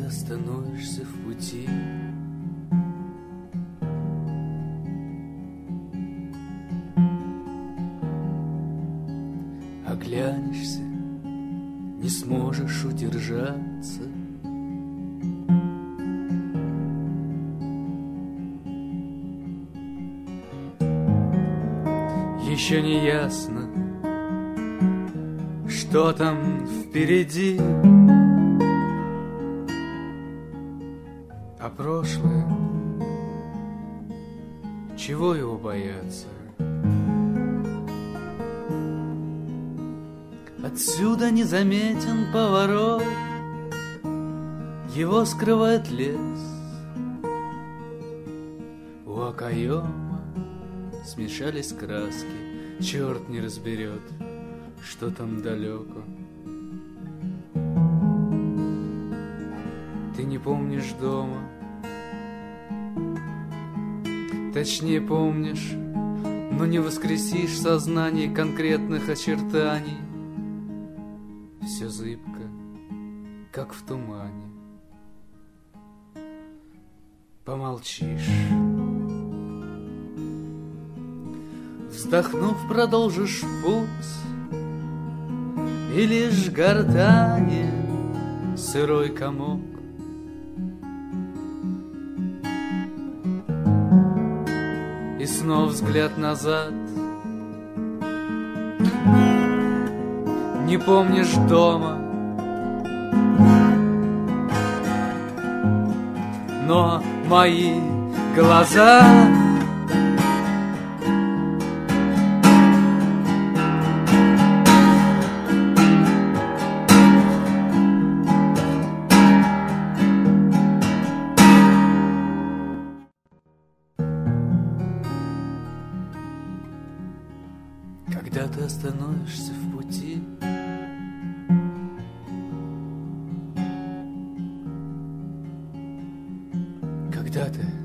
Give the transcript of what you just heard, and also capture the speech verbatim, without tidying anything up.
остановишься в пути, оглянешься, не сможешь удержаться. Еще не ясно, что там впереди, а прошлое, чего его бояться? Отсюда незаметен поворот, его скрывает лес. У окоема смешались краски, черт не разберет, что там далеко. Ты не помнишь дома, точнее помнишь, но не воскресишь в сознании конкретных очертаний. Все зыбко, как в тумане. Помолчишь, вздохнув, продолжишь путь, и лишь гортани сырой комок. И снова взгляд назад. Не помнишь дома, но мои глаза когда ты остановишься в пути, когда ты